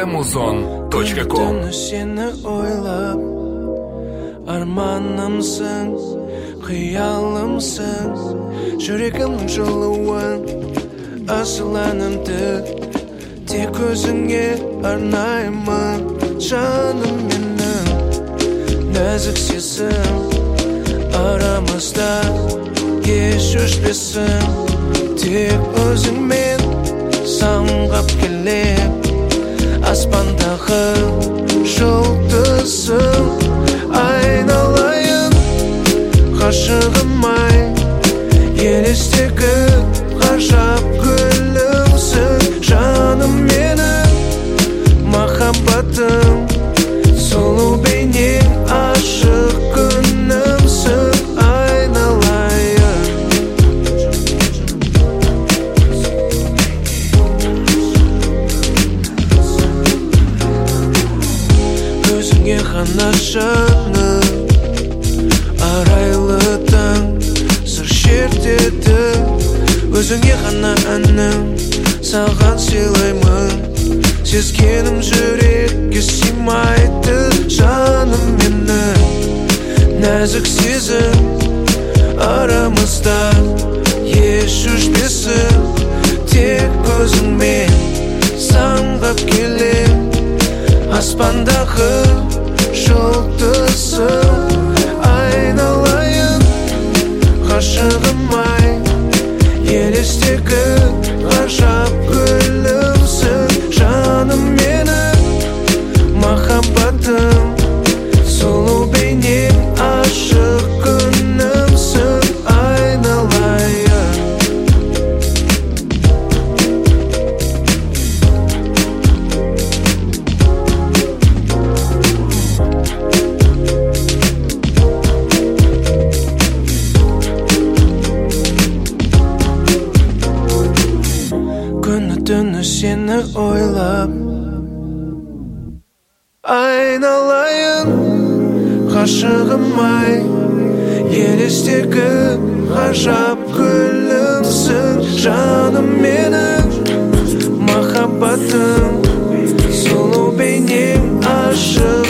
muzon.com. Seni oylab armanımsın, xiyalımsın, жүрегімнің жылуын асыланымды тек өзіңе арнаймын. Жаным менің нәзік сезім арамызда еш өшпесін. Тек өзіңмен самғап келем аспандағы жұлдызым. Айналайын ғашығым-ай, елестегі ғажап гүлімсің. Жаным менің махаббатым, сұлу бейнең ашық күнімсің. Айналайын өзіңе ғана жаным, арайлы таң сыр шертеді. Өзіңе ғана әнім, саған сыйлаймын. Сезгенім жүрекке сыймайды. Жаным менің нәзік сезім арамызда еш өшпесін. Тек өзіңмен самғап келем аспандағы жұлдызым. Айналайын ғашығым-ай, елестегі ғажап гүлімсің. Жаным менің махаббатым, сұлу бейнең ашық күнімсің. Айналайын күні-түні сені ойлап айналайын ғашығым-ай, елестегі ғажап гүлімсің. Жаным менің махаббатым, сұлу бейнең ашық